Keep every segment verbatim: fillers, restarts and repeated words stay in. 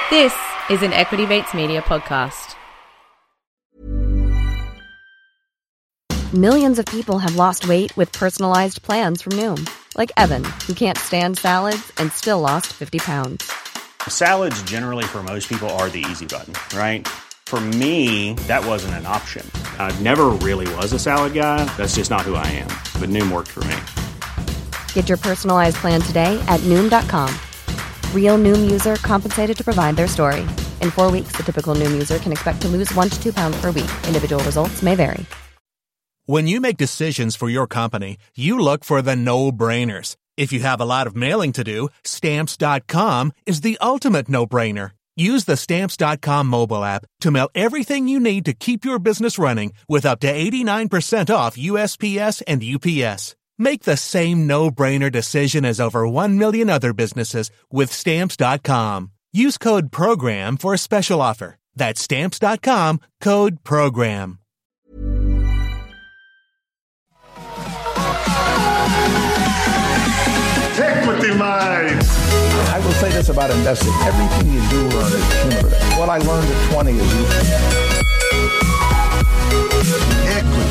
This is an Equity Mates Media podcast. Millions of people have lost weight with personalized plans from Noom. Like Evan, who can't stand salads and still lost fifty pounds. Salads generally for most people are the easy button, right? For me, that wasn't an option. I never really was a salad guy. That's just not who I am. But Noom worked for me. Get your personalized plan today at Noom dot com. Real Noom user compensated to provide their story. In four weeks, the typical Noom user can expect to lose one to two pounds per week. Individual results may vary. When you make decisions for your company, you look for the no-brainers. If you have a lot of mailing to do, Stamps dot com is the ultimate no-brainer. Use the Stamps dot com mobile app to mail everything you need to keep your business running with up to eighty-nine percent off U S P S and U P S. Make the same no-brainer decision as over one million other businesses with Stamps dot com. Use code PROGRAM for a special offer. That's Stamps dot com, code PROGRAM. Equity Mind. I will say this about investing. Everything you do learn is cumulative. What I learned at twenty is useful. Equity.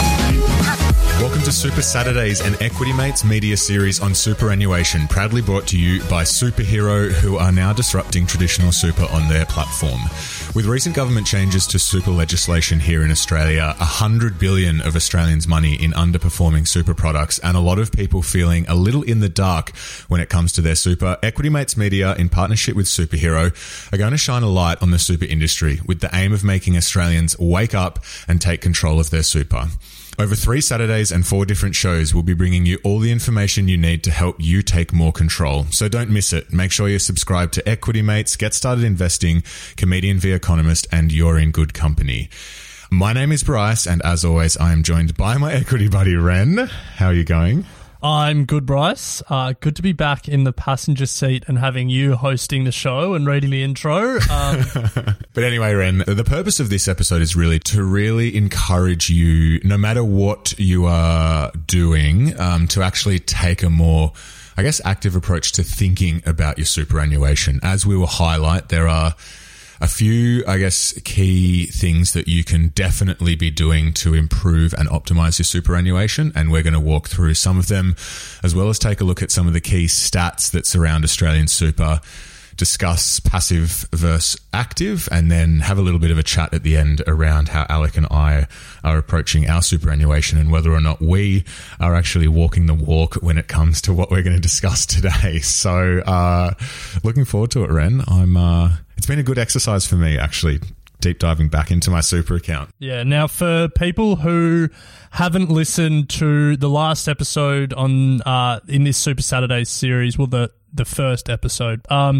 Welcome to Super Saturdays, an Equity Mates media series on superannuation, proudly brought to you by Superhero, who are now disrupting traditional super on their platform. With recent government changes to super legislation here in Australia, one hundred billion dollars of Australians' money in underperforming super products, and a lot of people feeling a little in the dark when it comes to their super, Equity Mates Media, in partnership with Superhero, are going to shine a light on the super industry with the aim of making Australians wake up and take control of their super. Over three Saturdays and four different shows, we'll be bringing you all the information you need to help you take more control. So don't miss it. Make sure you're subscribed to Equity Mates, Get Started Investing, Comedian v Economist, and you're in good company. My name is Bryce, and as always, I am joined by my equity buddy, Ren. How are you going? I'm good, Bryce. Uh, good to be back in the passenger seat and having you hosting the show and reading the intro. Um, but anyway, Ren, the purpose of this episode is really to really encourage you, no matter what you are doing, um, to actually take a more, I guess, active approach to thinking about your superannuation. As we will highlight, there are a few, I guess, key things that you can definitely be doing to improve and optimize your superannuation. And we're going to walk through some of them, as well as take a look at some of the key stats that surround Australian super, discuss passive versus active, and then have a little bit of a chat at the end around how Alec and I are approaching our superannuation and whether or not we are actually walking the walk when it comes to what we're going to discuss today. So, uh, looking forward to it, Ren. I'm, uh, it's been a good exercise for me, actually, deep diving back into my super account. Yeah. Now, for people who haven't listened to the last episode on uh, in this Super Saturdays series, well, the the first episode, um,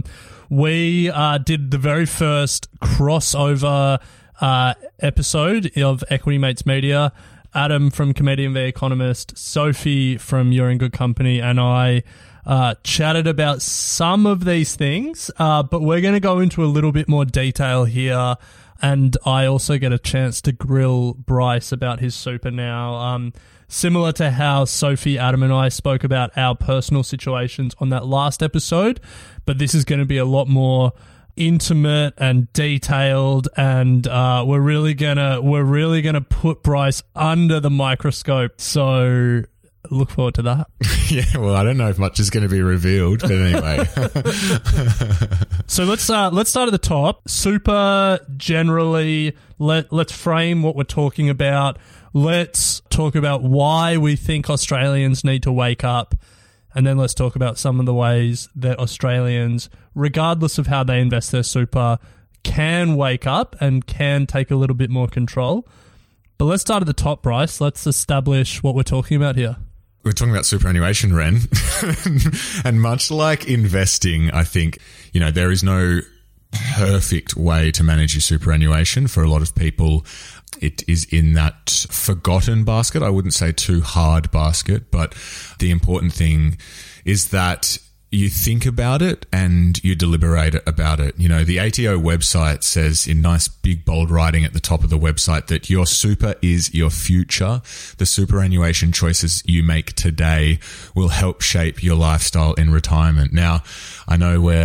we uh, did the very first crossover uh, episode of Equity Mates Media. Adam from Comedian v Economist, Sophie from You're in Good Company, and I uh, chatted about some of these things, uh, but we're going to go into a little bit more detail here. And I also get a chance to grill Bryce about his super now. Um, similar to how Sophie, Adam and I spoke about our personal situations on that last episode, but this is going to be a lot more intimate and detailed, and uh, we're really gonna we're really gonna put Bryce under the microscope. So look forward to that. Yeah, well, I don't know if much is going to be revealed, but anyway. So let's uh, let's start at the top. Super generally, let let's frame what we're talking about. Let's talk about why we think Australians need to wake up, and then let's talk about some of the ways that Australians, regardless of how they invest their super, can wake up and can take a little bit more control. But let's start at the top, Bryce. Let's establish what we're talking about here. We're talking about superannuation, Ren. And much like investing, I think, you know, there is no perfect way to manage your superannuation. For a lot of people, it is in that forgotten basket. I wouldn't say too hard basket, but the important thing is that you think about it and you deliberate about it. You know, the A T O website says in nice big bold writing at the top of the website that your super is your future. The superannuation choices you make today will help shape your lifestyle in retirement. Now, I know we're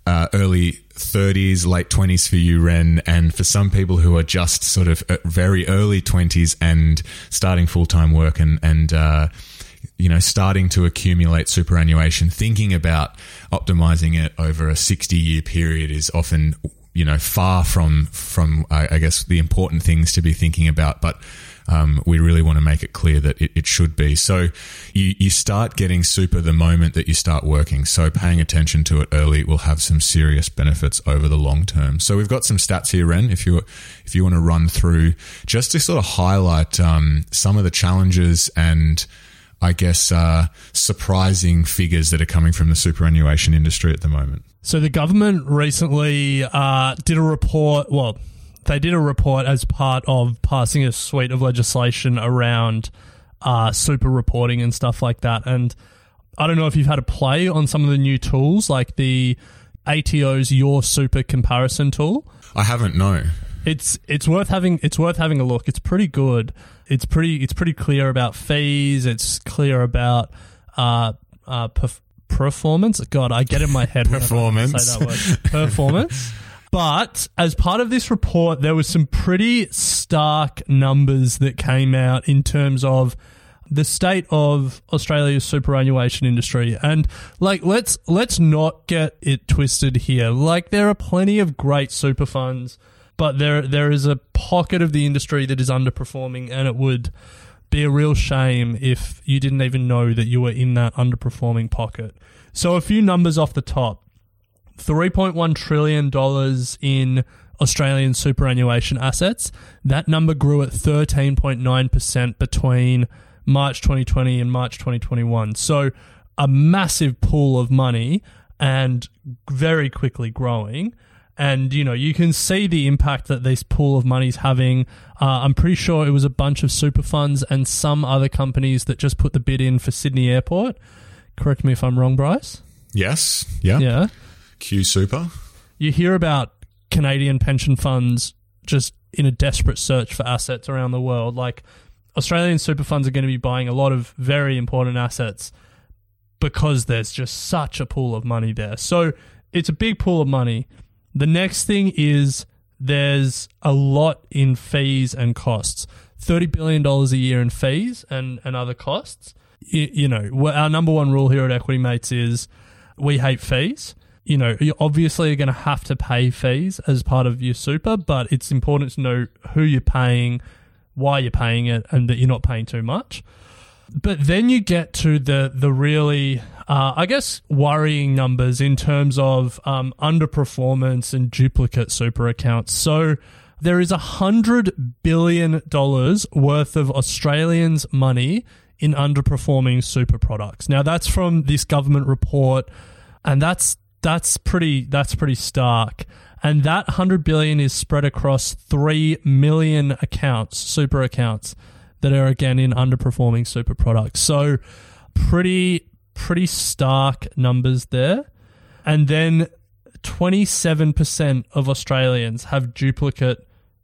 uh, early thirties, late twenties for you, Ren, and for some people who are just sort of at very early twenties and starting full-time work and, and uh, you know, starting to accumulate superannuation, thinking about optimizing it over a sixty-year period is often, you know, far from, from I, I guess, the important things to be thinking about, but Um, we really want to make it clear that it, it should be. So you, you start getting super the moment that you start working. So paying attention to it early will have some serious benefits over the long term. So we've got some stats here, Ren, if you if you want to run through just to sort of highlight um, some of the challenges and I guess uh, surprising figures that are coming from the superannuation industry at the moment. So the government recently uh, did a report, well, they did a report as part of passing a suite of legislation around uh, super reporting and stuff like that. And I don't know if you've had a play on some of the new tools, like the A T O's Your Super comparison tool. I haven't, no. It's it's worth having it's worth having a look. It's pretty good. It's pretty it's pretty clear about fees. It's clear about uh, uh, perf- performance. God, I get in my head performance. When I say that word. Performance. But as part of this report, there was some pretty stark numbers that came out in terms of the state of Australia's superannuation industry. And like, let's let's not get it twisted here. Like, there are plenty of great super funds, but there there is a pocket of the industry that is underperforming, and it would be a real shame if you didn't even know that you were in that underperforming pocket. So a few numbers off the top. three point one trillion dollars in Australian superannuation assets. That number grew at thirteen point nine percent between March twenty twenty and March twenty twenty-one. So a massive pool of money and very quickly growing. And, you know, you can see the impact that this pool of money is having. Uh, I'm pretty sure it was a bunch of super funds and some other companies that just put the bid in for Sydney Airport. Correct me if I'm wrong, Bryce. Yes. Yeah. Yeah. Q Super. You hear about Canadian pension funds just in a desperate search for assets around the world. Like, Australian super funds are going to be buying a lot of very important assets because there's just such a pool of money there. So it's a big pool of money. The next thing is there's a lot in fees and costs. thirty billion dollars a year in fees and, and other costs. You, you know, our number one rule here at Equity Mates is we hate fees. You know, you obviously are going to have to pay fees as part of your super, but it's important to know who you're paying, why you're paying it, and that you're not paying too much. But then you get to the the really, uh, I guess, worrying numbers in terms of um, underperformance and duplicate super accounts. So there is one hundred billion dollars worth of Australians' money in underperforming super products. Now, that's from this government report, and that's that's pretty that's pretty stark. And that one hundred billion dollars is spread across three million accounts, super accounts, that are, again, in underperforming super products. So pretty, pretty stark numbers there. And then twenty-seven percent of Australians have duplicate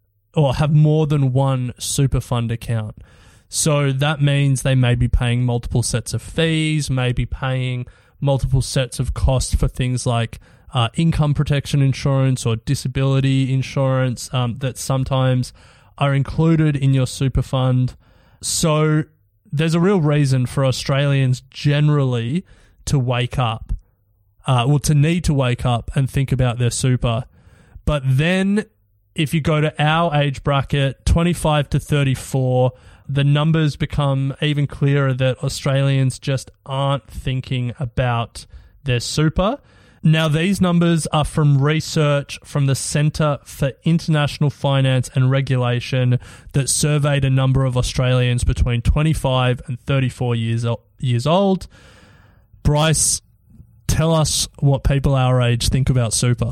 or have more than one super fund account. So that means they may be paying multiple sets of fees, may be paying multiple sets of costs for things like uh, income protection insurance or disability insurance um, that sometimes are included in your super fund. So there's a real reason for Australians generally to wake up, uh, well, to need to wake up and think about their super. But then if you go to our age bracket, twenty-five to thirty-four, the numbers become even clearer that Australians just aren't thinking about their super. Now, these numbers are from research from the Centre for International Finance and Regulation that surveyed a number of Australians between twenty-five and thirty-four years, years old. Bryce, tell us what people our age think about super.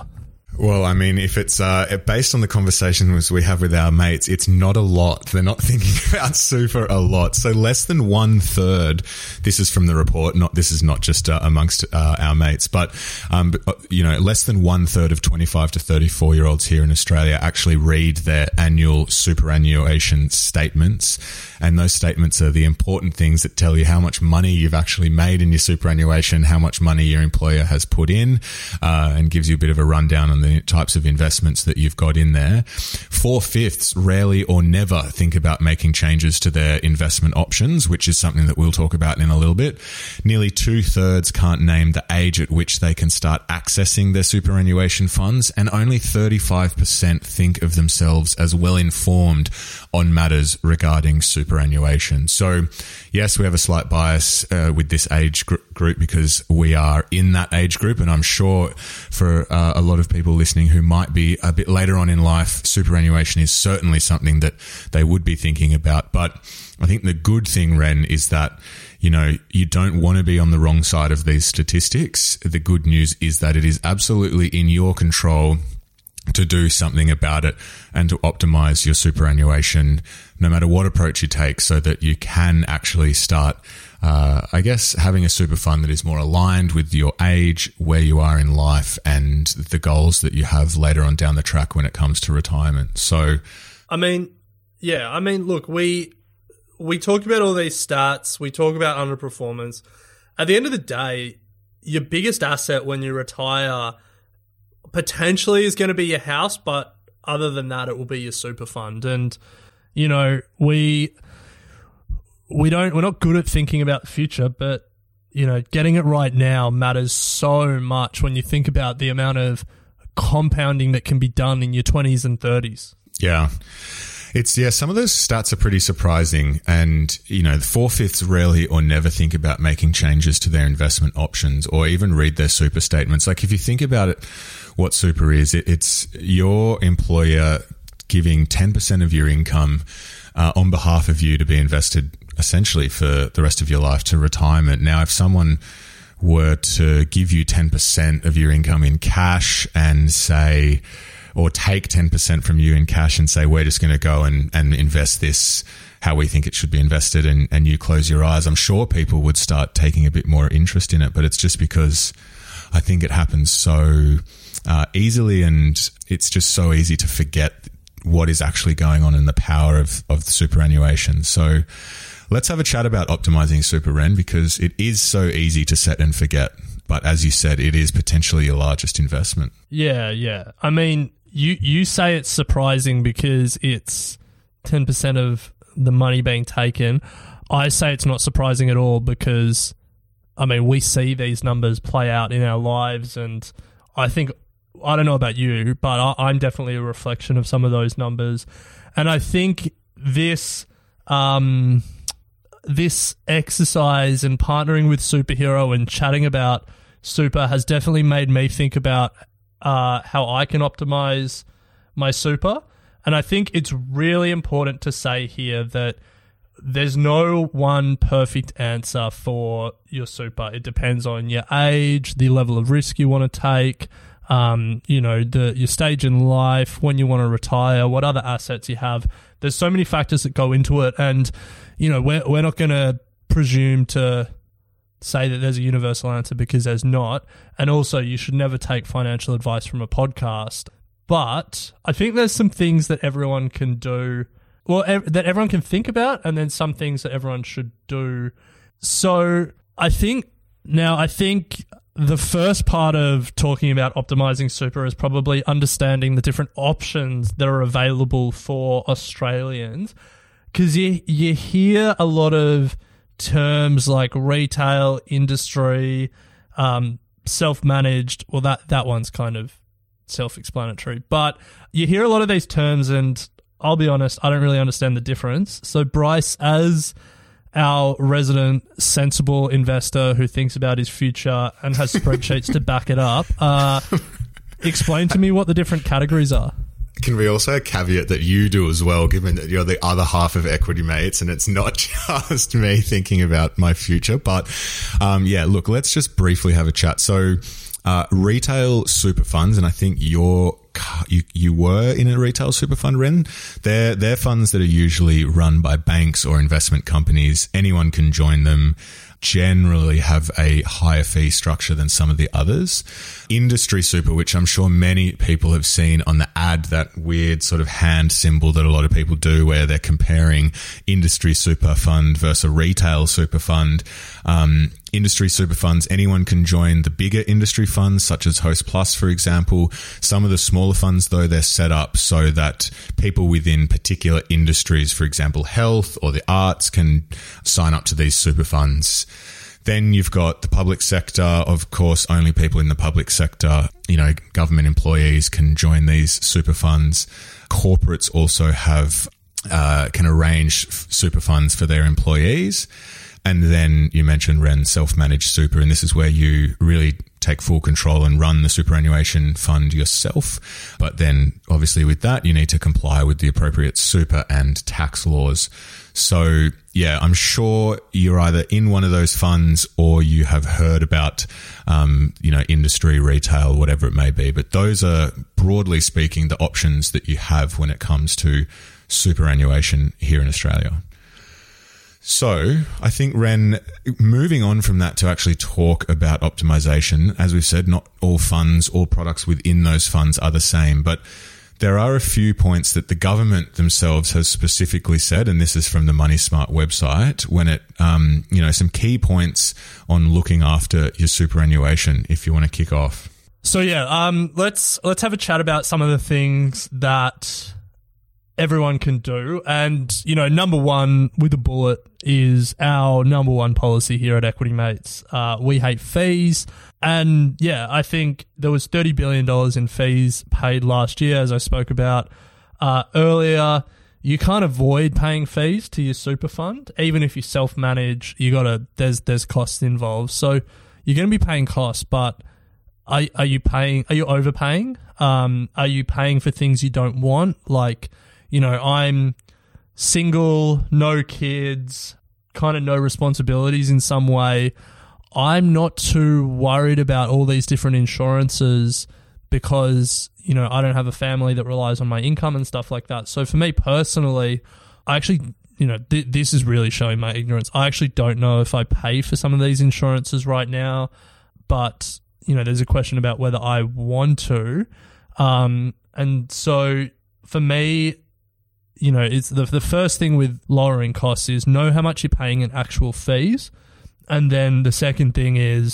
Well, I mean, if it's uh, based on the conversations we have with our mates, it's not a lot. They're not thinking about super a lot. So less than one third, this is from the report, not this is not just uh, amongst uh, our mates, but, um, you know, less than one third of twenty-five to thirty-four year olds here in Australia actually read their annual superannuation statements. And those statements are the important things that tell you how much money you've actually made in your superannuation, how much money your employer has put in, uh, and gives you a bit of a rundown on the types of investments that you've got in there. Four-fifths rarely or never think about making changes to their investment options, which is something that we'll talk about in a little bit. Nearly two-thirds can't name the age at which they can start accessing their superannuation funds, and only thirty-five percent think of themselves as well-informed on matters regarding superannuation. So, yes, we have a slight bias uh, with this age gr- group because we are in that age group, and I'm sure for uh, a lot of people listening who might be a bit later on in life, superannuation is certainly something that they would be thinking about. But I think the good thing, Ren, is that, you know, you don't want to be on the wrong side of these statistics. The good news is that it is absolutely in your control to do something about it and to optimize your superannuation, no matter what approach you take, so that you can actually start, uh, I guess, having a super fund that is more aligned with your age, where you are in life, and the goals that you have later on down the track when it comes to retirement. So, I mean, yeah, I mean, look, we we talk about all these stats, we talk about underperformance. At the end of the day, your biggest asset when you retire potentially is going to be your house, but other than that, it will be your super fund. And, you know, we we don't we're not good at thinking about the future, but, you know, getting it right now matters so much when you think about the amount of compounding that can be done in your twenties and thirties. Yeah. It's, yeah, some of those stats are pretty surprising. And, you know, the four-fifths rarely or never think about making changes to their investment options or even read their super statements. Like, if you think about it, what super is, it, it's your employer giving ten percent of your income uh, on behalf of you to be invested essentially for the rest of your life to retirement. Now, if someone were to give you ten percent of your income in cash and say, or take ten percent from you in cash and say, we're just going to go and, and invest this how we think it should be invested, and, and you close your eyes, I'm sure people would start taking a bit more interest in it. But it's just because I think it happens so uh, easily, and it's just so easy to forget what is actually going on in the power of, of the superannuation. So let's have a chat about optimizing super, Ren, because it is so easy to set and forget. But as you said, it is potentially your largest investment. Yeah, yeah. I mean, you, you say it's surprising because it's ten percent of the money being taken. I say it's not surprising at all because, I mean, we see these numbers play out in our lives, and I think, I don't know about you, but I, I'm definitely a reflection of some of those numbers. And I think this um, this exercise and partnering with Superhero and chatting about super has definitely made me think about uh, how I can optimize my super. And I think it's really important to say here that there's no one perfect answer for your super. It depends on your age, the level of risk you want to take, um, you know, the your stage in life, when you want to retire, what other assets you have. There's so many factors that go into it, and, you know, we're we're not going to presume to say that there's a universal answer, because there's not. And also, you should never take financial advice from a podcast. But I think there's some things that everyone can do, well, ev- that everyone can think about, and then some things that everyone should do. So I think, now I think the first part of talking about optimizing super is probably understanding the different options that are available for Australians. Because you, you hear a lot of terms like retail, industry, um, self-managed. Well, that, that one's kind of self-explanatory. But you hear a lot of these terms, and I'll be honest, I don't really understand the difference. So Bryce, as our resident sensible investor who thinks about his future and has spreadsheets to back it up, uh, explain to me what the different categories are. Can we also caveat that you do as well, given that you're the other half of Equity Mates and it's not just me thinking about my future? But um, yeah, look, let's just briefly have a chat. So Uh, retail super funds, and I think you're you you were in a retail super fund, Ren. They're they're funds that are usually run by banks or investment companies. Anyone can join them. Generally have a higher fee structure than some of the others. Industry super, which I'm sure many people have seen on the ad, that weird sort of hand symbol that a lot of people do where they're comparing industry super fund versus a retail super fund. Um, industry super funds, anyone can join the bigger industry funds such as Host Plus, for example. Some of the smaller funds, though, they're set up so that people within particular industries, for example, health or the arts, can sign up to these super funds. Then you've got the public sector. Of course, only people in the public sector, you know, government employees can join these super funds. Corporates also have, uh, can arrange f- super funds for their employees. And then you mentioned, Ren, self-managed super, and this is where you really take full control and run the superannuation fund yourself. But then obviously with that, you need to comply with the appropriate super and tax laws. So yeah, I'm sure you're either in one of those funds or you have heard about, um, you know, industry, retail, whatever it may be. But those are, broadly speaking, the options that you have when it comes to superannuation here in Australia. So I think, Ren, moving on from that to actually talk about optimization, as we've said, not all funds, all products within those funds are the same, but there are a few points that the government themselves has specifically said, and this is from the Money Smart website, when it, um, you know, some key points on looking after your superannuation, if you want to kick off. So yeah, um, let's let's have a chat about some of the things that everyone can do. And, you know, number one with a bullet is our number one policy here at Equity Mates. Uh, we hate fees. And yeah, I think there was thirty billion dollars in fees paid last year, as I spoke about uh, earlier. You can't avoid paying fees to your super fund. Even if you self-manage, you gotta, there's, there's costs involved. So you're going to be paying costs, but are, are you paying, are you overpaying? Um, are you paying for things you don't want? Like, you know, I'm single, no kids, kind of no responsibilities in some way. I'm not too worried about all these different insurances because, you know, I don't have a family that relies on my income and stuff like that. So for me personally, I actually, you know, th- this is really showing my ignorance. I actually don't know if I pay for some of these insurances right now, but, you know, there's a question about whether I want to. Um, and so for me, you know, it's the the first thing with lowering costs is know how much you're paying in actual fees. And then the second thing is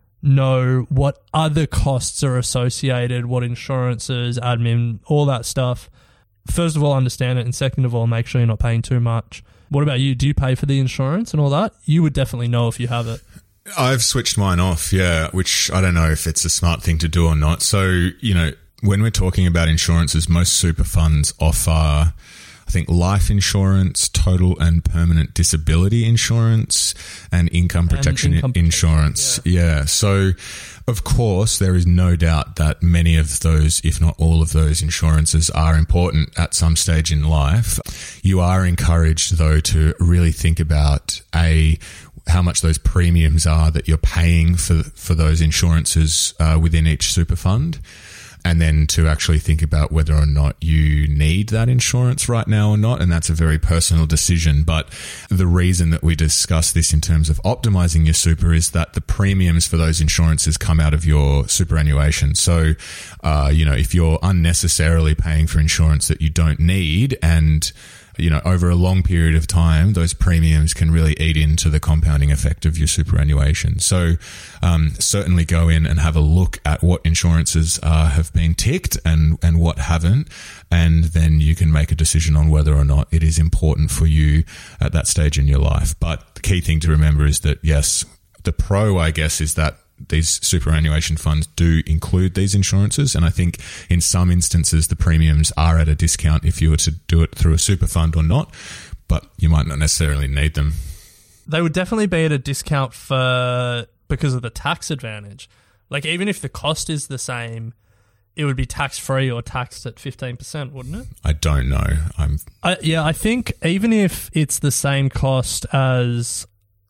know what other costs are associated, what insurances, admin, all that stuff. First of all, understand it. And second of all, make sure you're not paying too much. What about you? Do you pay for the insurance and all that? You would definitely know if you have it. I've switched mine off, yeah, which I don't know if it's a smart thing to do or not. So, you know, when we're talking about insurances, most super funds offer, I think, life insurance, total and permanent disability insurance, and income protection and income insurance. Protection, yeah. yeah. So, of course, there is no doubt that many of those, if not all of those insurances are important at some stage in life. You are encouraged, though, to really think about, A, how much those premiums are that you're paying for, for those insurances uh, within each super fund. And then to actually think about whether or not you need that insurance right now or not. And that's a very personal decision. But the reason that we discuss this in terms of optimizing your super is that the premiums for those insurances come out of your superannuation. So, uh, you know, if you're unnecessarily paying for insurance that you don't need, and you know, over a long period of time, those premiums can really eat into the compounding effect of your superannuation. So, um, certainly go in and have a look at what insurances uh, have been ticked and, and what haven't. And then you can make a decision on whether or not it is important for you at that stage in your life. But the key thing to remember is that, yes, the pro, I guess, is that these superannuation funds do include these insurances. And I think in some instances, the premiums are at a discount if you were to do it through a super fund or not, but you might not necessarily need them. They would definitely be at a discount for because of the tax advantage. Like, even if the cost is the same, it would be tax-free or taxed at fifteen percent, wouldn't it? I don't know. I'm. I, yeah, I think even if it's the same cost as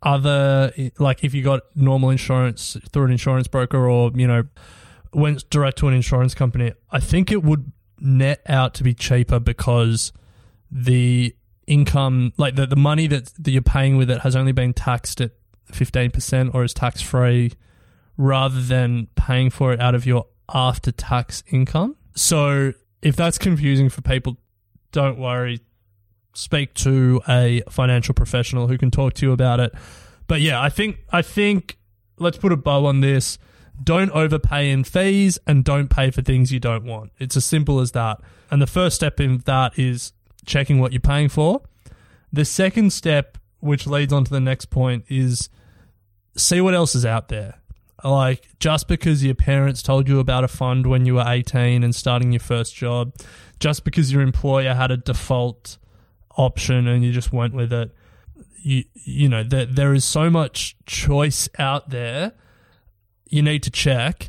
other, like if you got normal insurance through an insurance broker or, you know, went direct to an insurance company, I think it would net out to be cheaper because the income, like the, the money that, that you're paying with it has only been taxed at fifteen percent or is tax-free rather than paying for it out of your after-tax income. So if that's confusing for people, don't worry. Speak to a financial professional who can talk to you about it. But yeah, I think I think let's put a bow on this. Don't overpay in fees and don't pay for things you don't want. It's as simple as that. And the first step in that is checking what you're paying for. The second step, which leads on to the next point, is see what else is out there. Like, just because your parents told you about a fund when you were eighteen and starting your first job, just because your employer had a default option and you just went with it, you you know, there, there is so much choice out there. You need to check.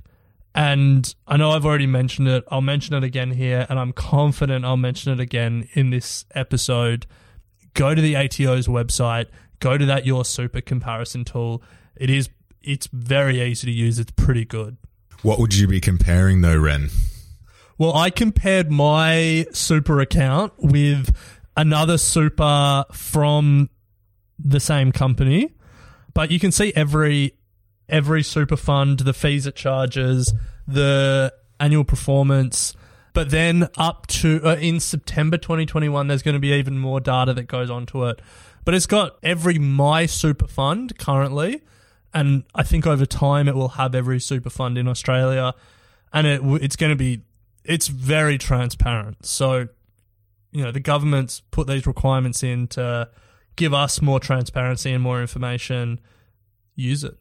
And I know I've already mentioned it. I'll mention it again here, and I'm confident I'll mention it again in this episode. Go to the A T O's website. Go to that Your Super comparison tool. It is, it's very easy to use. It's pretty good. What would you be comparing though, Ren? Well, I compared my super account with another super from the same company, but you can see every every super fund, the fees it charges, the annual performance. But then up to uh, in September twenty twenty-one, there's going to be even more data that goes onto it. But it's got every My Super fund currently, and I think over time it will have every super fund in Australia, and it it's going to be it's very transparent. So, you know, the government's put these requirements in to give us more transparency and more information. Use it.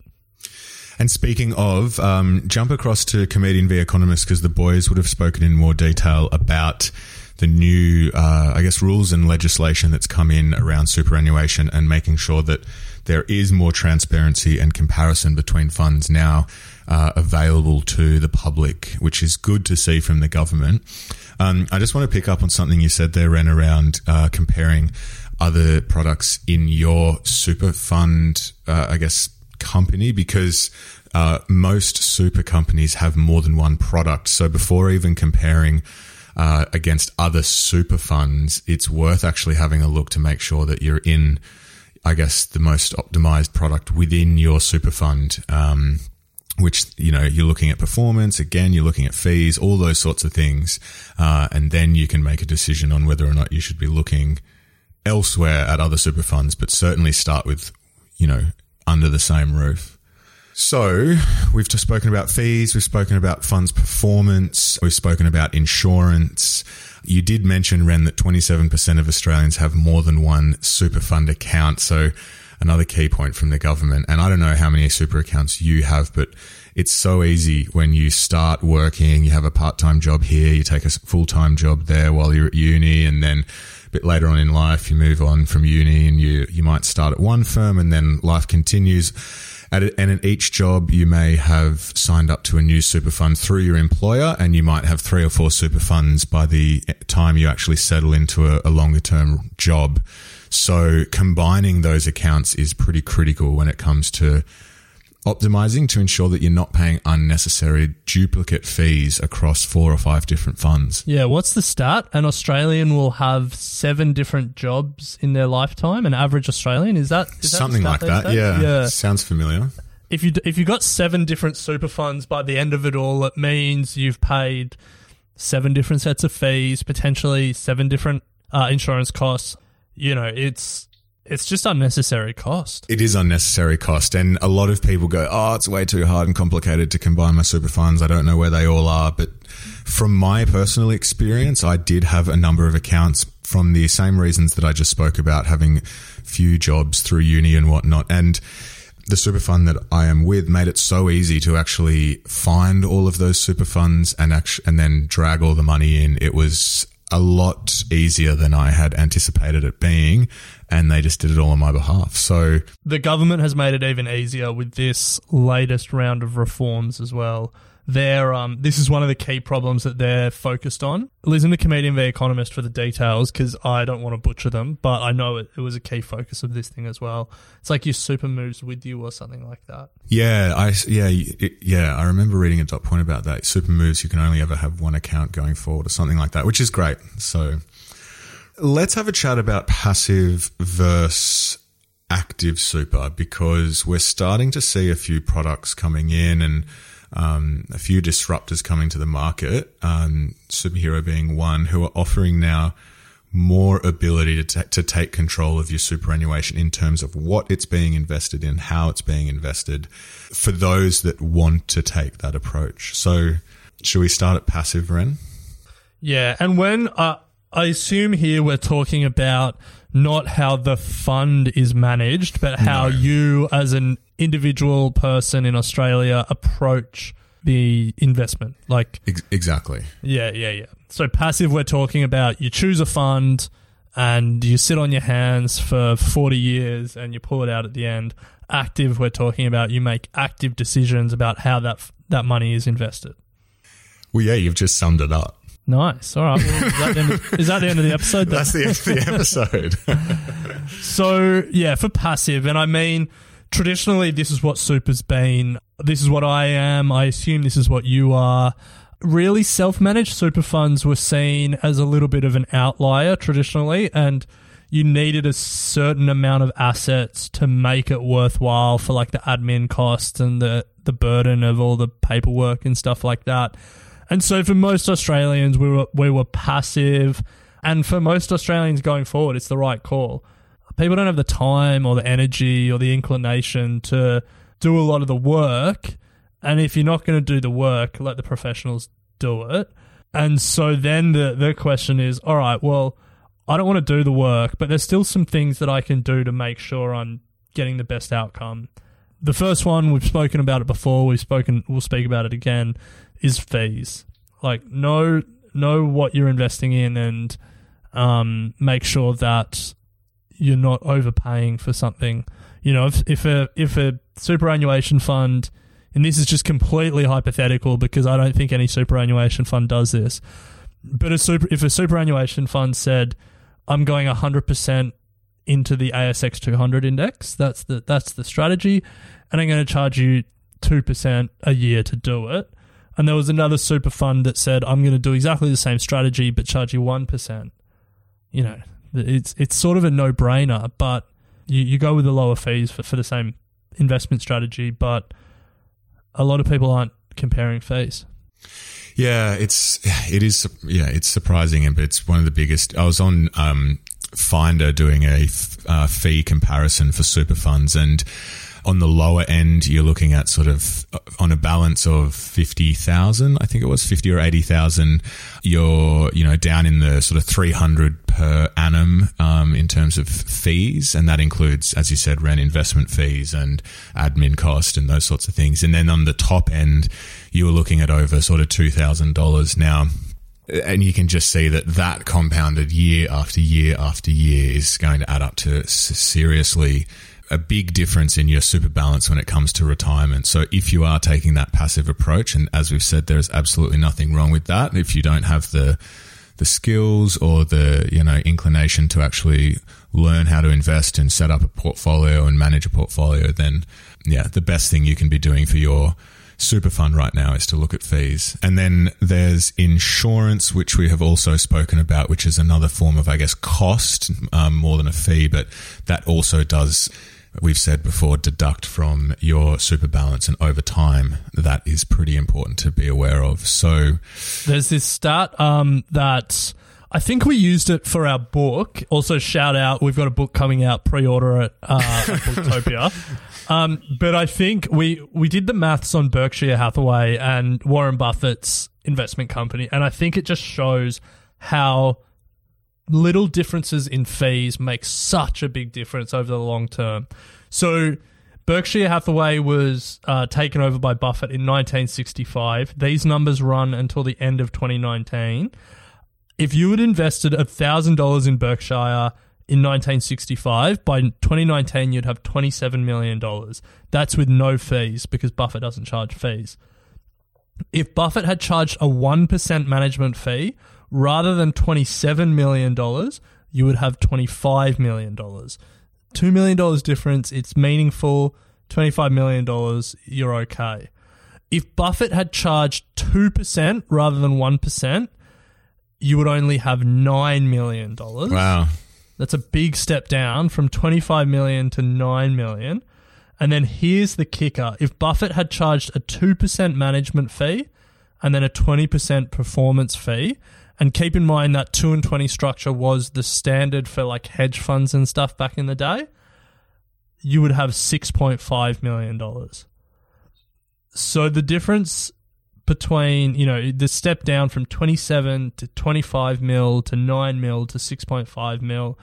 And speaking of, um, jump across to Comedian v Economist because the boys would have spoken in more detail about the new, uh, I guess, rules and legislation that's come in around superannuation and making sure that there is more transparency and comparison between funds now uh, available to the public, which is good to see from the government. Um, I just want to pick up on something you said there, Ren, around uh, comparing other products in your super fund, uh, I guess, company, because uh, most super companies have more than one product. So before even comparing uh, against other super funds, it's worth actually having a look to make sure that you're in, I guess, the most optimized product within your super fund, um, which, you know, you're looking at performance, again, you're looking at fees, all those sorts of things. Uh, and then you can make a decision on whether or not you should be looking elsewhere at other super funds, but certainly start with, you know, under the same roof. So we've just spoken about fees. We've spoken about funds performance. We've spoken about insurance. You did mention, Ren, that twenty-seven percent of Australians have more than one super fund account. So another key point from the government. And I don't know how many super accounts you have, but it's so easy when you start working, you have a part-time job here, you take a full-time job there while you're at uni, and then a bit later on in life, you move on from uni and you, you might start at one firm and then life continues. At a, and at each job, you may have signed up to a new super fund through your employer, and you might have three or four super funds by the time you actually settle into a, a longer term job. So combining those accounts is pretty critical when it comes to optimizing to ensure that you're not paying unnecessary duplicate fees across four or five different funds. Yeah, what's the stat? An Australian will have seven different jobs in their lifetime. An average Australian, is that is something that like that? Yeah. yeah, sounds familiar. If you if you got seven different super funds by the end of it all, it means you've paid seven different sets of fees, potentially seven different uh, insurance costs. You know, it's. It's just unnecessary cost. It is unnecessary cost. And a lot of people go, oh, it's way too hard and complicated to combine my super funds. I don't know where they all are. But from my personal experience, I did have a number of accounts from the same reasons that I just spoke about, having few jobs through uni and whatnot. And the super fund that I am with made it so easy to actually find all of those super funds and act- and then drag all the money in. It was a lot easier than I had anticipated it being, and they just did it all on my behalf. So the government has made it even easier with this latest round of reforms as well. they're um, this is one of the key problems that they're focused on. Listen to Comedian v Economist for the details because I don't want to butcher them, but I know it, it was a key focus of this thing as well. It's like your super moves with you or something like that. Yeah, I yeah it, yeah I remember reading a dot point about that. Super moves, you can only ever have one account going forward or something like that, which is great. So let's have a chat about passive versus active super, because we're starting to see a few products coming in and um, a few disruptors coming to the market, um, Superhero being one, who are offering now more ability to, ta- to take control of your superannuation in terms of what it's being invested in, how it's being invested, for those that want to take that approach. So should we start at passive, Ren? Yeah, and when uh, I assume here we're talking about not how the fund is managed, but how no. you as an individual person in Australia approach the investment. Like Ex- Exactly. Yeah, yeah, yeah. So passive, we're talking about you choose a fund and you sit on your hands for forty years and you pull it out at the end. Active, we're talking about you make active decisions about how that that money is invested. Well, yeah, you've just summed it up. Nice. All right. Well, is, that the end of, is that the end of the episode? Then? That's the end of the episode. So, yeah, for passive, and I mean, traditionally, this is what super's been. This is what I am. I assume this is what you are. Really, self-managed super funds were seen as a little bit of an outlier traditionally, and you needed a certain amount of assets to make it worthwhile for like the admin costs and the, the burden of all the paperwork and stuff like that. And so for most Australians, we were we were passive. And for most Australians going forward, it's the right call. People don't have the time or the energy or the inclination to do a lot of the work. And if you're not going to do the work, let the professionals do it. And so then the, the question is, all right, well, I don't want to do the work, but there's still some things that I can do to make sure I'm getting the best outcome. The first one, we've spoken about it before, we've spoken, we'll speak about it again, is fees. Like know know what you're investing in and um, make sure that you're not overpaying for something. You know, if if a if a superannuation fund, and this is just completely hypothetical because I don't think any superannuation fund does this, but a super if a superannuation fund said, I'm going one hundred percent into the A S X two hundred index, that's the that's the strategy, and I'm going to charge you two percent a year to do it. And there was another super fund that said, I'm going to do exactly the same strategy but charge you one percent. You know, it's it's sort of a no-brainer, but you, you go with the lower fees for, for the same investment strategy, but a lot of people aren't comparing fees. Yeah, it's it is yeah, it's surprising, but it's one of the biggest. I was on um, Finder doing a uh, fee comparison for super funds, and on the lower end, you're looking at sort of on a balance of fifty thousand, I think it was fifty or eighty thousand. You're, you know, down in the sort of three hundred per annum, um, in terms of fees. And that includes, as you said, Ren, investment fees and admin cost and those sorts of things. And then on the top end, you were looking at over sort of two thousand dollars now. And you can just see that that compounded year after year after year is going to add up to seriously a big difference in your super balance when it comes to retirement. So if you are taking that passive approach, and as we've said, there's absolutely nothing wrong with that. If you don't have the the skills or the, you know, inclination to actually learn how to invest and set up a portfolio and manage a portfolio, then yeah, the best thing you can be doing for your super fund right now is to look at fees. And then there's insurance, which we have also spoken about, which is another form of, I guess, cost, um, more than a fee, but that also does, we've said before, deduct from your super balance, and over time that is pretty important to be aware of. So there's this stat um, that I think we used it for our book. Also, shout out, we've got a book coming out, pre-order it uh, at Booktopia. Um, but I think we, we did the maths on Berkshire Hathaway and Warren Buffett's investment company, and I think it just shows how little differences in fees make such a big difference over the long term. So Berkshire Hathaway was uh, taken over by Buffett in nineteen sixty-five. These numbers run until the end of twenty nineteen. If you had invested one thousand dollars in Berkshire in nineteen sixty-five, by twenty nineteen, you'd have twenty-seven million dollars. That's with no fees because Buffett doesn't charge fees. If Buffett had charged a one percent management fee rather than twenty-seven million dollars, you would have twenty-five million dollars. two million dollars difference, it's meaningful. twenty-five million dollars, you're okay. If Buffett had charged two percent rather than one percent, you would only have nine million dollars. Wow. That's a big step down from twenty-five million dollars to nine million dollars. And then here's the kicker. If Buffett had charged a two percent management fee and then a twenty percent performance fee, and keep in mind that two and twenty structure was the standard for like hedge funds and stuff back in the day, you would have six point five million dollars. So the difference between, you know, the step down from twenty-seven to twenty-five mil to nine mil to six point five mil,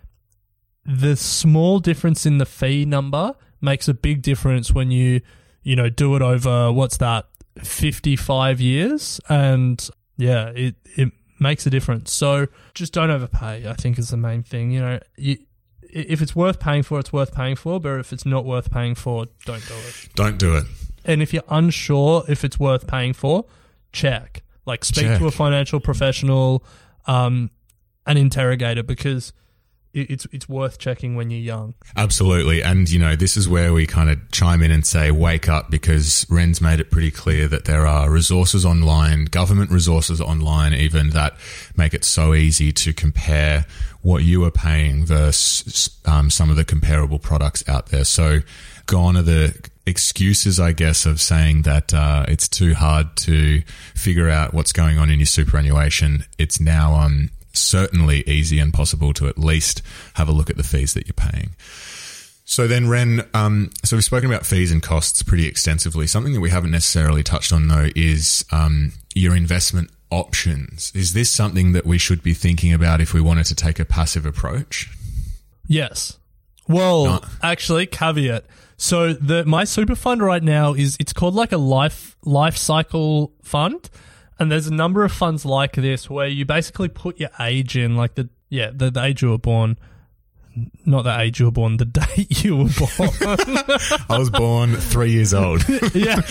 the small difference in the fee number makes a big difference when you, you know, do it over, what's that, fifty-five years. And yeah, it, it makes a difference. So just don't overpay, I think, is the main thing. You know, you, if it's worth paying for, it's worth paying for. But if it's not worth paying for, don't do it. Don't do it. And if you're unsure if it's worth paying for, check. Like, speak Check. to a financial professional, um, and interrogate it, because it, it's it's worth checking when you're young. Absolutely. And, you know, this is where we kind of chime in and say, wake up, because Ren's made it pretty clear that there are resources online, government resources online even, that make it so easy to compare what you are paying versus um, some of the comparable products out there. So gone are the excuses, I guess, of saying that uh, it's too hard to figure out what's going on in your superannuation. It's now um, certainly easy and possible to at least have a look at the fees that you're paying. So then, Ren, um, so we've spoken about fees and costs pretty extensively. Something that we haven't necessarily touched on, though, is um, your investment options. Is this something that we should be thinking about if we wanted to take a passive approach? Yes. Well, No. actually, caveat. So the my super fund right now is, it's called like a life life cycle fund, and there's a number of funds like this where you basically put your age in, like the yeah the, the age you were born, not the age you were born, the date you were born. I was born three years old. Yeah.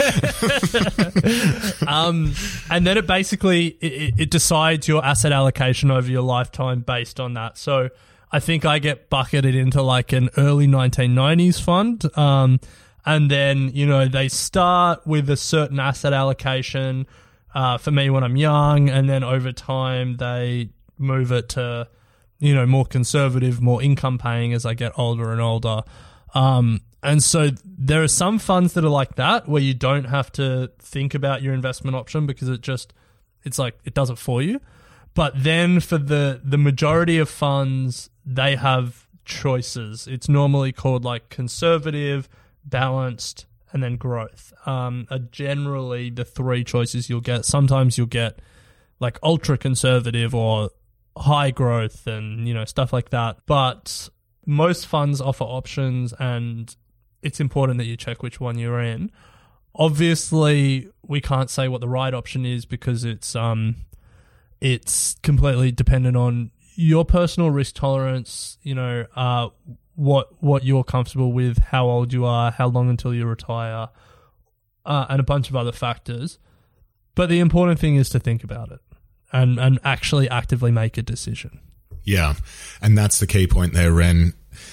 um, and then it basically it, it decides your asset allocation over your lifetime based on that. So I think I get bucketed into like an early nineteen nineties fund. Um, and then, you know, they start with a certain asset allocation uh, for me when I'm young. And then over time, they move it to, you know, more conservative, more income paying as I get older and older. Um, and so there are some funds that are like that, where you don't have to think about your investment option, because it just, it's like, it does it for you. But then for the, the majority of funds, they have choices. It's normally called like conservative, balanced, and then growth. Um, are generally the three choices you'll get. Sometimes you'll get like ultra conservative or high growth and, you know, stuff like that. But most funds offer options, and it's important that you check which one you're in. Obviously, we can't say what the right option is, because it's um it's completely dependent on your personal risk tolerance, you know, uh what what you're comfortable with, how old you are, how long until you retire, uh, and a bunch of other factors. But the important thing is to think about it and, and actually actively make a decision. Yeah. And that's the key point there, Ren.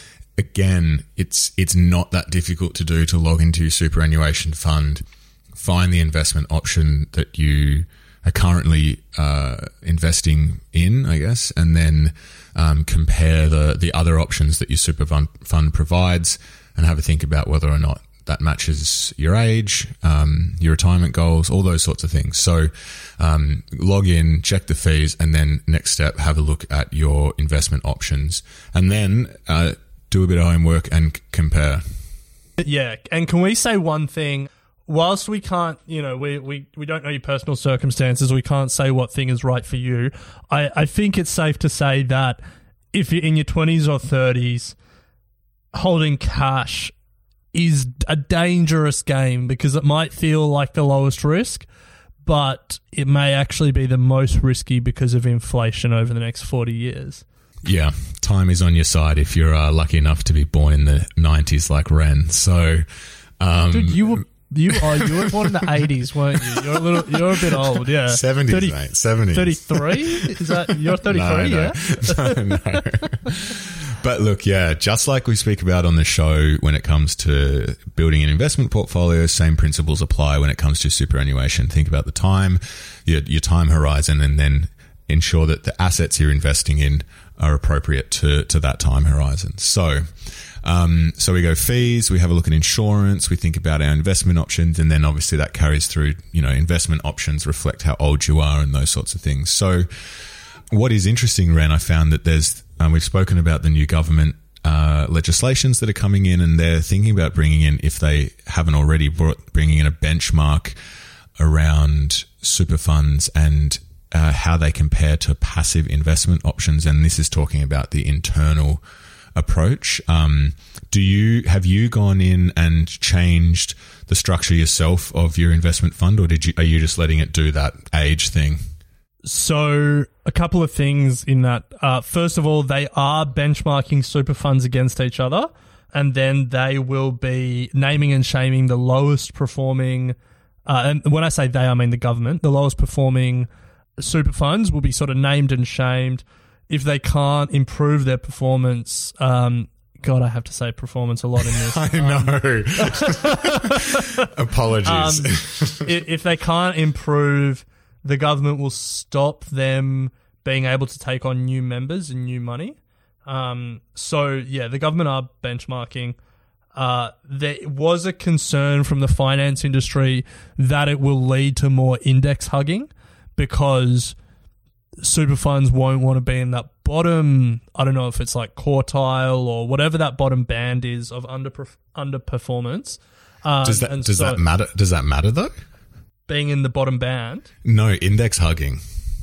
Again, it's it's not that difficult to do, to log into your superannuation fund, find the investment option that you are currently uh, investing in, I guess, and then um, compare the, the other options that your super fund, fund provides, and have a think about whether or not that matches your age, um, your retirement goals, all those sorts of things. So um, log in, check the fees, and then next step, have a look at your investment options. And then uh, do a bit of homework and c- compare. Yeah, and can we say one thing? Whilst we can't, you know, we, we, we don't know your personal circumstances, we can't say what thing is right for you. I, I think it's safe to say that if you're in your twenties or thirties, holding cash is a dangerous game, because it might feel like the lowest risk, but it may actually be the most risky because of inflation over the next forty years. Yeah, time is on your side if you're uh, lucky enough to be born in the nineties like Ren. So, um, Dude, you were You are you were born in the eighties, weren't you? You're a little. You're a bit old. Yeah. Seventies, thirty, mate. Seventies. Thirty-three. Is that you're thirty-three? No, Yeah. no. no, no. But look, yeah, just like we speak about on the show when it comes to building an investment portfolio, same principles apply when it comes to superannuation. Think about the time, your, your time horizon, and then ensure that the assets you're investing in are appropriate to, to that time horizon. So, um, so we go fees, we have a look at insurance, we think about our investment options, and then obviously that carries through, you know, investment options reflect how old you are and those sorts of things. So what is interesting, Ren, I found that there's, um, we've spoken about the new government uh, legislations that are coming in, and they're thinking about bringing in, if they haven't already brought, bringing in a benchmark around super funds and uh, how they compare to passive investment options. And this is talking about the internal approach. Um, do you, have you gone in and changed the structure yourself of your investment fund, or did you, are you just letting it do that age thing? So a couple of things in that. Uh, first of all, they are benchmarking super funds against each other, and then they will be naming and shaming the lowest performing, uh, and when I say they, I mean the government, the lowest performing super funds will be sort of named and shamed. If they can't improve their performance, um, God, I have to say performance a lot in this. I know. Um, Apologies. Um, if they can't improve, the government will stop them being able to take on new members and new money. Um, so, yeah, the government are benchmarking. Uh, there was a concern from the finance industry that it will lead to more index hugging because super funds won't want to be in that bottom, I don't know if it's like quartile or whatever that bottom band is of under underperformance. Um, does that, does so that matter? Does that matter though? Being in the bottom band? No, index hugging.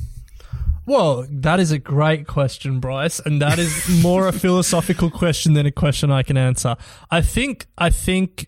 Well, that is a great question, Bryce, and that is more a philosophical question than a question I can answer. I think, I think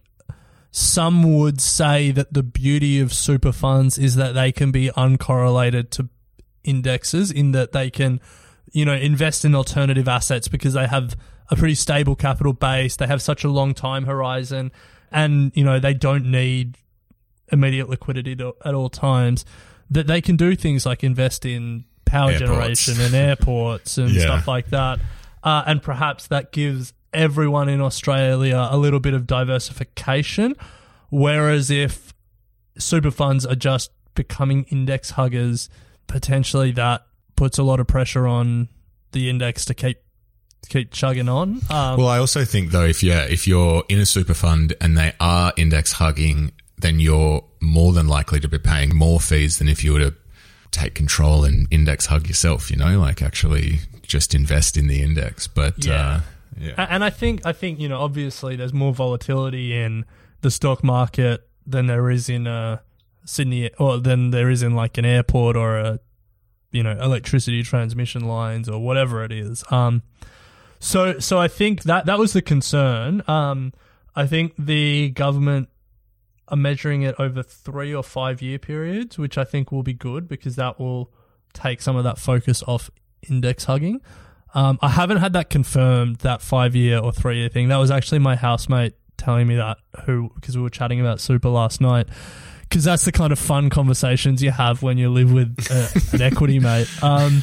some would say that the beauty of super funds is that they can be uncorrelated to indexes, in that they can, you know, invest in alternative assets because they have a pretty stable capital base. They have such a long time horizon, and, you know, they don't need immediate liquidity to, at all times, that they can do things like invest in power airports. generation and airports and yeah. stuff like that. Uh, and perhaps that gives everyone in Australia a little bit of diversification. Whereas if super funds are just becoming index huggers, potentially that puts a lot of pressure on the index to keep keep chugging on. Um, well, I also think though, if yeah, if you're in a super fund and they are index hugging, then you're more than likely to be paying more fees than if you were to take control and index hug yourself, you know, like actually just invest in the index. But yeah. uh, yeah. And I think, I think, you know, obviously there's more volatility in the stock market than there is in a Sydney, or than there is in like an airport or a, you know, electricity transmission lines or whatever it is. Um, so, so I think that, that was the concern. Um, I think the government are measuring it over three or five year periods, which I think will be good because that will take some of that focus off index hugging. Um, I haven't had that confirmed, that five year or three year thing. That was actually my housemate telling me that, who, because we were chatting about super last night, because that's the kind of fun conversations you have when you live with uh, an equity mate. Um,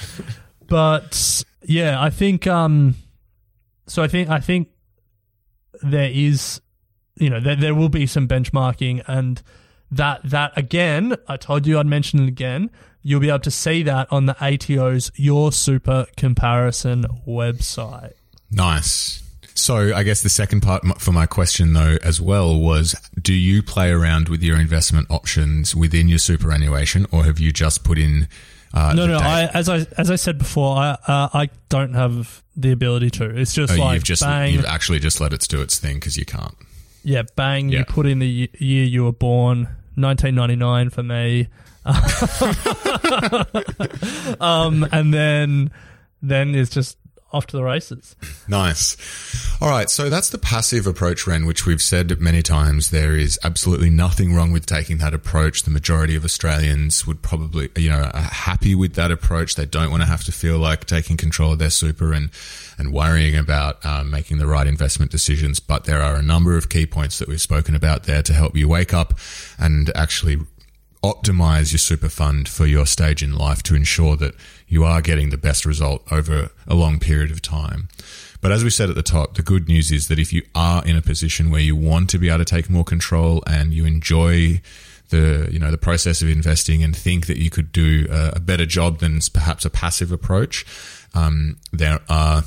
but yeah, I think, um, so I think, I think there is, you know, there, there will be some benchmarking, and that, that again, I told you I'd mention it again, you'll be able to see that on the A T O's Your Super Comparison website. Nice. So I guess the second part for my question though as well was, do you play around with your investment options within your superannuation, or have you just put in uh, no, the no. date? I, as I as I said before, I uh, I don't have the ability to. It's just oh, like you've just bang, you've actually just let it do its thing because you can't. Yeah, bang. Yeah. You put in the y- year you were born, nineteen ninety-nine for me, um, and then then it's just off to the races. Nice. All right. So that's the passive approach, Ren, which we've said many times. There is absolutely nothing wrong with taking that approach. The majority of Australians would probably, you know, are happy with that approach. They don't want to have to feel like taking control of their super and, and worrying about um, making the right investment decisions. But there are a number of key points that we've spoken about there to help you wake up and actually optimize your super fund for your stage in life to ensure that you are getting the best result over a long period of time. But as we said at the top, the good news is that if you are in a position where you want to be able to take more control and you enjoy the, you know, the process of investing and think that you could do a, a better job than perhaps a passive approach, um, there are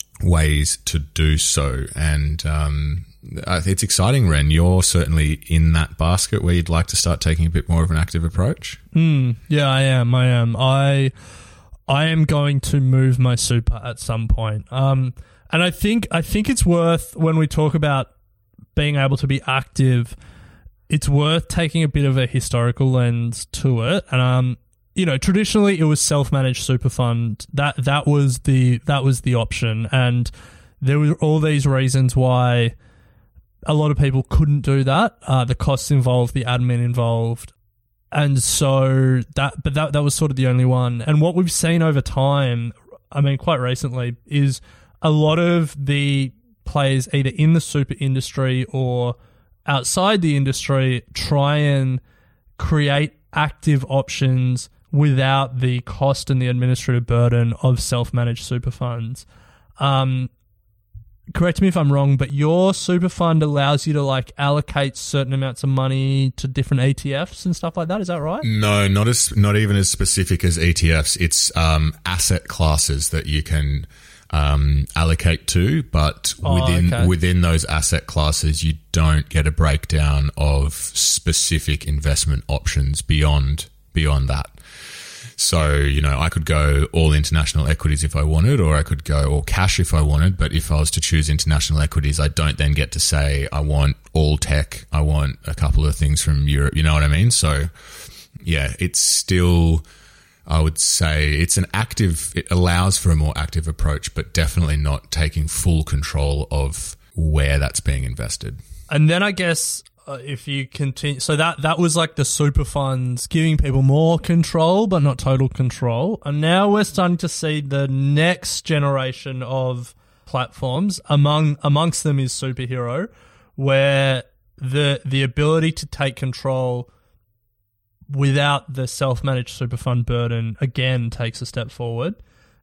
ways to do so. And, um, it's exciting, Ren. You're certainly in that basket where you'd like to start taking a bit more of an active approach. Mm, yeah, I am. I am. I I am going to move my super at some point. Um, and I think I think it's worth, when we talk about being able to be active, it's worth taking a bit of a historical lens to it. And um, you know, traditionally it was self-managed super fund. That that was the that was the option, and there were all these reasons why a lot of people couldn't do that. Uh, the costs involved, the admin involved. And so that, but that, that was sort of the only one. And what we've seen over time, I mean, quite recently, is a lot of the players either in the super industry or outside the industry try and create active options without the cost and the administrative burden of self-managed super funds. Um, Correct me if I'm wrong, but your super fund allows you to like allocate certain amounts of money to different E T Fs and stuff like that. Is that right? No, not as not even as specific as E T Fs. It's um, asset classes that you can um, allocate to, but oh, within okay. within those asset classes, you don't get a breakdown of specific investment options beyond beyond that. So, you know, I could go all international equities if I wanted, or I could go all cash if I wanted. But if I was to choose international equities, I don't then get to say I want all tech. I want a couple of things from Europe. You know what I mean? So, yeah, it's still, I would say it's an active, it allows for a more active approach, but definitely not taking full control of where that's being invested. And then I guess uh, if you continue, so that, that was like the super funds giving people more control, but not total control. And now we're starting to see the next generation of platforms. Among, amongst them is Superhero, where the, the ability to take control without the self-managed super fund burden again takes a step forward.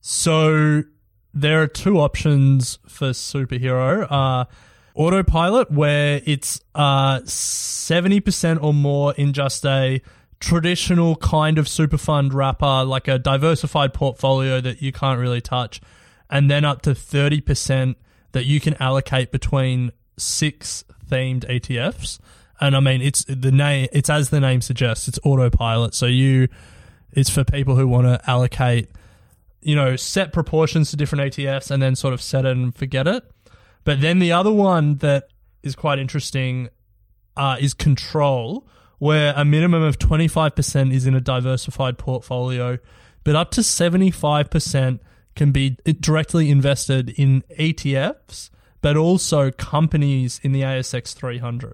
So there are two options for Superhero. Uh, Autopilot, where it's uh, seventy percent or more in just a traditional kind of super fund wrapper, like a diversified portfolio that you can't really touch, and then up to thirty percent that you can allocate between six themed E T Fs. And I mean, it's the name, it's as the name suggests, it's autopilot. So you, it's for people who want to allocate, you know, set proportions to different E T Fs and then sort of set it and forget it. But then the other one that is quite interesting uh, is Control, where a minimum of twenty-five percent is in a diversified portfolio, but up to seventy-five percent can be directly invested in E T Fs, but also companies in the A S X three hundred.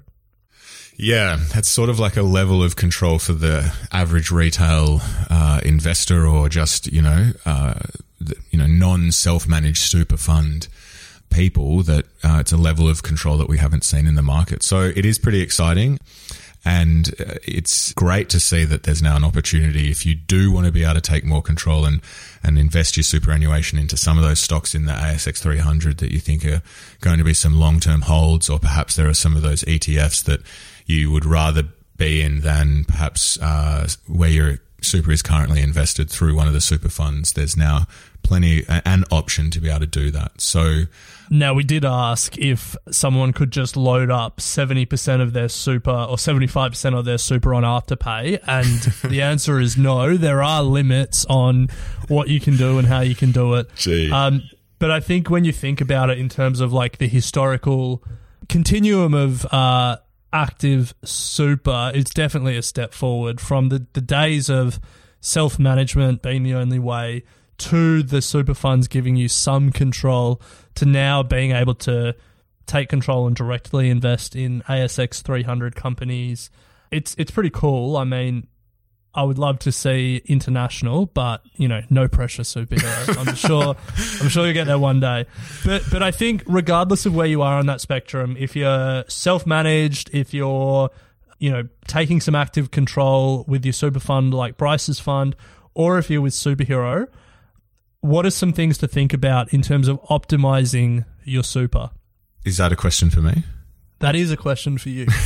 Yeah, that's sort of like a level of control for the average retail uh, investor, or just, you know, uh, the, you know, non-self-managed super fund people, that uh, it's a level of control that we haven't seen in the market. So it is pretty exciting. And uh, it's great to see that there's now an opportunity, if you do want to be able to take more control and, and invest your superannuation into some of those stocks in the A S X three hundred that you think are going to be some long-term holds, or perhaps there are some of those E T Fs that you would rather be in than perhaps uh, where your super is currently invested through one of the super funds. There's now plenty, an option to be able to do that. So now, we did ask if someone could just load up seventy percent of their super or seventy-five percent of their super on Afterpay, and the answer is no. There are limits on what you can do and how you can do it. Gee. Um, but I think when you think about it in terms of like the historical continuum of uh, active super, it's definitely a step forward from the, the days of self-management being the only way to the super funds giving you some control to now being able to take control and directly invest in A S X three hundred companies. It's it's pretty cool. I mean, I would love to see international, but you know, no pressure, superhero. I'm sure I'm sure you'll get there one day. But but I think regardless of where you are on that spectrum, if you're self-managed, if you're, you know, taking some active control with your super fund like Bryce's fund, or if you're with Superhero, what are some things to think about in terms of optimizing your super? Is that a question for me? That is a question for you.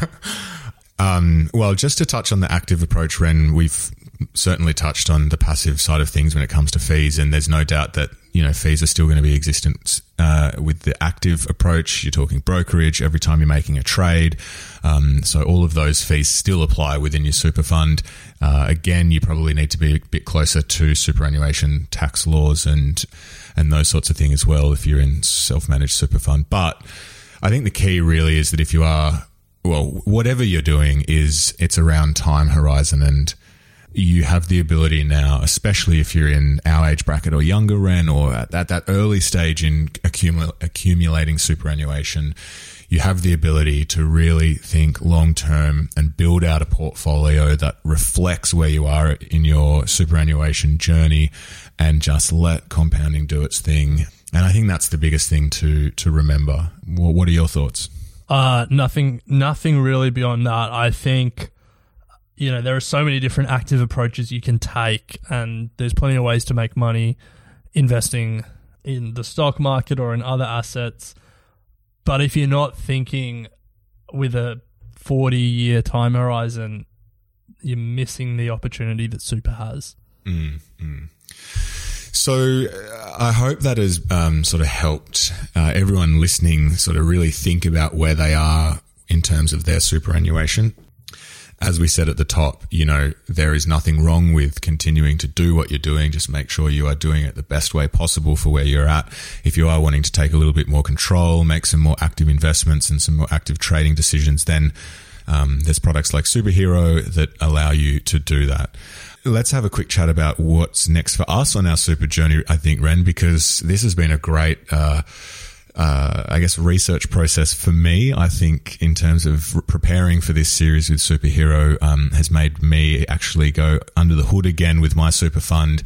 um, well, just to touch on the active approach, Ren, we've certainly touched on the passive side of things when it comes to fees, and there's no doubt that, you know, fees are still going to be existent uh, with the active approach. You're talking brokerage every time you're making a trade. Um, so all of those fees still apply within your super fund. Uh, again, you probably need to be a bit closer to superannuation tax laws and and those sorts of things as well if you're in self-managed super fund. But I think the key really is that if you are, well, whatever you're doing is it's around time horizon, and you have the ability now, especially if you're in our age bracket or younger, Ren, or at, at that early stage in accumul- accumulating superannuation, you have the ability to really think long-term and build out a portfolio that reflects where you are in your superannuation journey and just let compounding do its thing. And I think that's the biggest thing to to remember. What, what are your thoughts? Uh, nothing, nothing really beyond that. I think, you know, there are so many different active approaches you can take, and there's plenty of ways to make money investing in the stock market or in other assets. But if you're not thinking with a forty-year time horizon, you're missing the opportunity that super has. Mm, mm. So uh, I hope that has um, sort of helped uh, everyone listening sort of really think about where they are in terms of their superannuation. As we said at the top, you know, there is nothing wrong with continuing to do what you're doing. Just make sure you are doing it the best way possible for where you're at. If you are wanting to take a little bit more control, make some more active investments and some more active trading decisions, then um, there's products like Superhero that allow you to do that. Let's have a quick chat about what's next for us on our super journey, I think, Ren, because this has been a great uh Uh, I guess, research process for me. I think in terms of preparing for this series with Superhero um, has made me actually go under the hood again with my super fund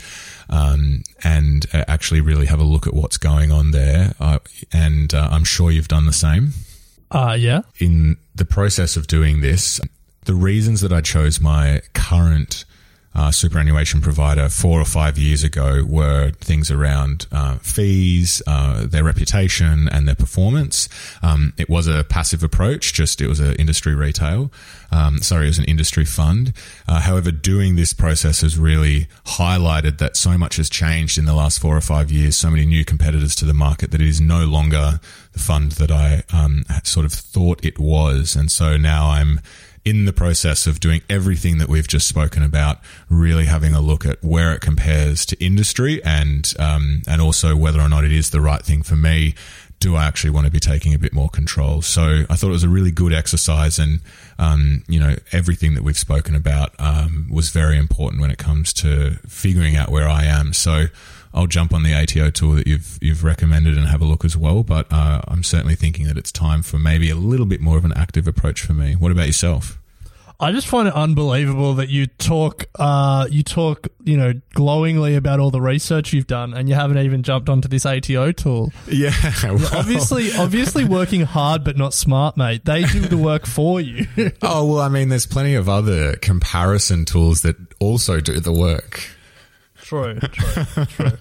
um, and uh, actually really have a look at what's going on there. Uh, and uh, I'm sure you've done the same. Uh, yeah. In the process of doing this, the reasons that I chose my current Uh, superannuation provider four or five years ago were things around uh, fees, uh, their reputation and their performance. Um, it was a passive approach, just it was an industry retail. Um, sorry, it was an industry fund. Uh, however, doing this process has really highlighted that so much has changed in the last four or five years, so many new competitors to the market that it is no longer the fund that I um, sort of thought it was. And so now I'm in the process of doing everything that we've just spoken about, really having a look at where it compares to industry and um, and also whether or not it is the right thing for me. Do I actually want to be taking a bit more control? So I thought it was a really good exercise, and um, you know, everything that we've spoken about um, was very important when it comes to figuring out where I am. So I'll jump on the A T O tool that you've you've recommended and have a look as well. But uh, I'm certainly thinking that it's time for maybe a little bit more of an active approach for me. What about yourself? I just find it unbelievable that you talk, uh, you talk, you know, glowingly about all the research you've done, and you haven't even jumped onto this A T O tool. Yeah, well. obviously, obviously working hard but not smart, mate. They do the work for you. Oh well, I mean, there's plenty of other comparison tools that also do the work. True, true, true.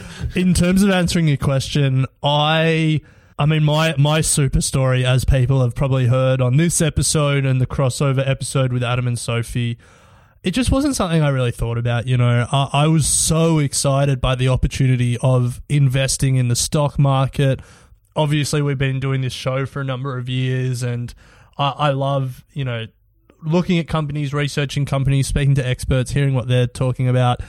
In terms of answering your question, I. I mean, my, my super story, as people have probably heard on this episode and the crossover episode with Adam and Sophie, it just wasn't something I really thought about, you know. I, I was so excited by the opportunity of investing in the stock market. Obviously, we've been doing this show for a number of years, and I, I love, you know, looking at companies, researching companies, speaking to experts, hearing what they're talking about.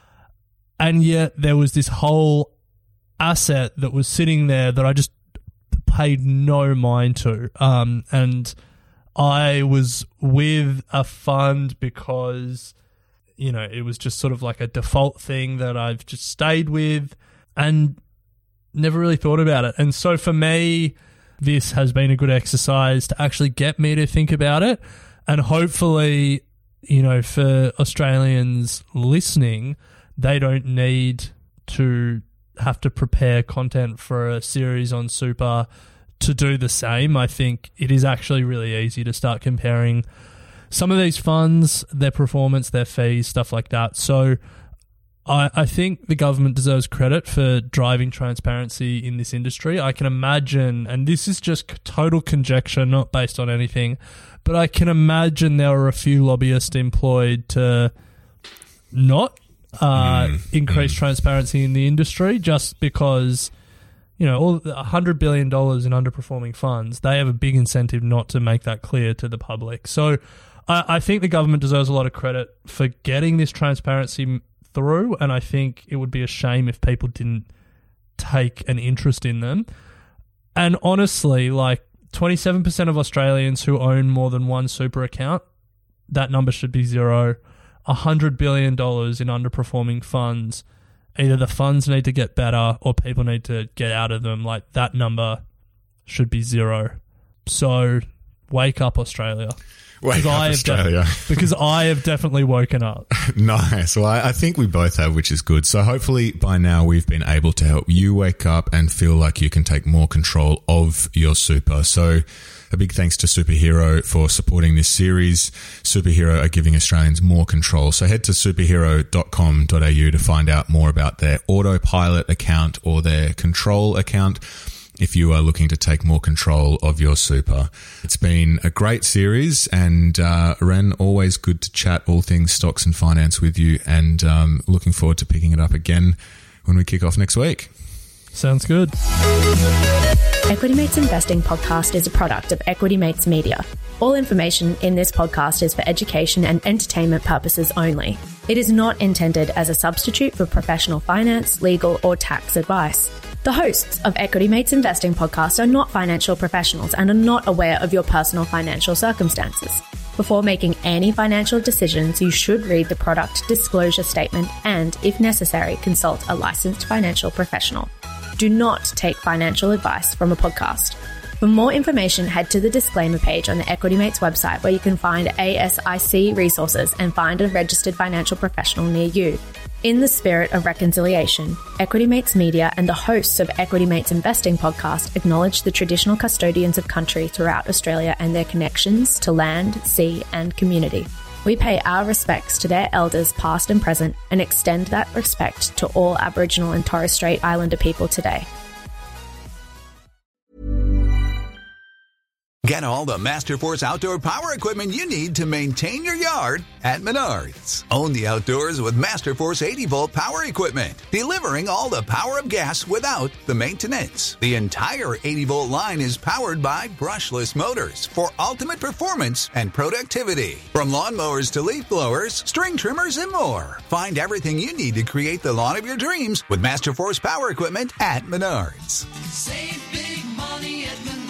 And yet there was this whole asset that was sitting there that I just paid no mind to. Um, and I was with a fund because you know, it was just sort of like a default thing that I've just stayed with and never really thought about it. And so for me, this has been a good exercise to actually get me to think about it. And hopefully, you know, for Australians listening, they don't need to have to prepare content for a series on super to do the same. I think it is actually really easy to start comparing some of these funds, their performance, their fees, stuff like that. So I, I think the government deserves credit for driving transparency in this industry. I can imagine, and this is just total conjecture, not based on anything, but I can imagine there were a few lobbyists employed to not uh, mm, increase mm. transparency in the industry just because, you know, all one hundred billion dollars in underperforming funds, they have a big incentive not to make that clear to the public. So I, I think the government deserves a lot of credit for getting this transparency through, and I think it would be a shame if people didn't take an interest in them. And honestly, like twenty-seven percent of Australians who own more than one super account, that number should be zero. one hundred billion dollars in underperforming funds, either the funds need to get better or people need to get out of them. Like, that number should be zero. So wake up, Australia. Wake up, Australia. De- because I have definitely woken up. Nice. Well, I, I think we both have, which is good. So hopefully by now we've been able to help you wake up and feel like you can take more control of your super. So a big thanks to Superhero for supporting this series. Superhero are giving Australians more control. So head to superhero dot com dot a u to find out more about their autopilot account or their control account if you are looking to take more control of your super. It's been a great series, and uh, Ren, always good to chat all things stocks and finance with you, and um, looking forward to picking it up again when we kick off next week. Sounds good. Equity Mates Investing Podcast is a product of Equity Mates Media. All information in this podcast is for education and entertainment purposes only. It is not intended as a substitute for professional finance, legal, or tax advice. The hosts of Equity Mates Investing Podcast are not financial professionals and are not aware of your personal financial circumstances. Before making any financial decisions, you should read the product disclosure statement and, if necessary, consult a licensed financial professional. Do not take financial advice from a podcast. For more information, head to the disclaimer page on the Equity Mates website, where you can find A S I C resources and find a registered financial professional near you. In the spirit of reconciliation, Equity Mates Media and the hosts of Equity Mates Investing Podcast acknowledge the traditional custodians of country throughout Australia and their connections to land, sea, and community. We pay our respects to their elders past and present and extend that respect to all Aboriginal and Torres Strait Islander people today. Get all the Masterforce outdoor power equipment you need to maintain your yard at Menards. Own the outdoors with Masterforce eighty volt power equipment, delivering all the power of gas without the maintenance. The entire eighty volt line is powered by brushless motors for ultimate performance and productivity. From lawnmowers to leaf blowers, string trimmers, and more. Find everything you need to create the lawn of your dreams with Masterforce power equipment at Menards. Save big money at Menards.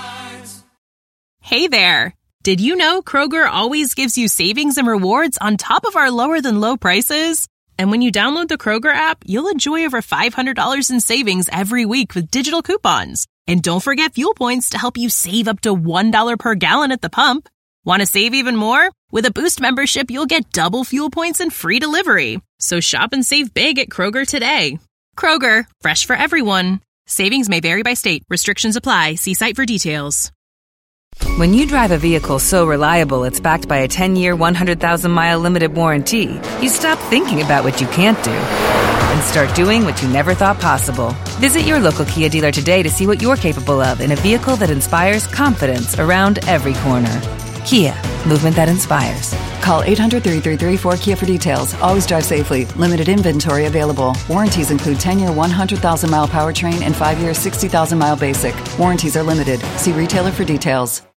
Hey there! Did you know Kroger always gives you savings and rewards on top of our lower-than-low prices? And when you download the Kroger app, you'll enjoy over five hundred dollars in savings every week with digital coupons. And don't forget fuel points to help you save up to one dollar per gallon at the pump. Want to save even more? With a Boost membership, you'll get double fuel points and free delivery. So shop and save big at Kroger today. Kroger, fresh for everyone. Savings may vary by state. Restrictions apply. See site for details. When you drive a vehicle so reliable it's backed by a ten-year, one hundred thousand mile limited warranty, you stop thinking about what you can't do and start doing what you never thought possible. Visit your local Kia dealer today to see what you're capable of in a vehicle that inspires confidence around every corner. Kia, movement that inspires. Call eight hundred, three three three, four K I A for details. Always drive safely. Limited inventory available. Warranties include ten-year, one hundred thousand mile powertrain and five-year, sixty thousand mile basic. Warranties are limited. See retailer for details.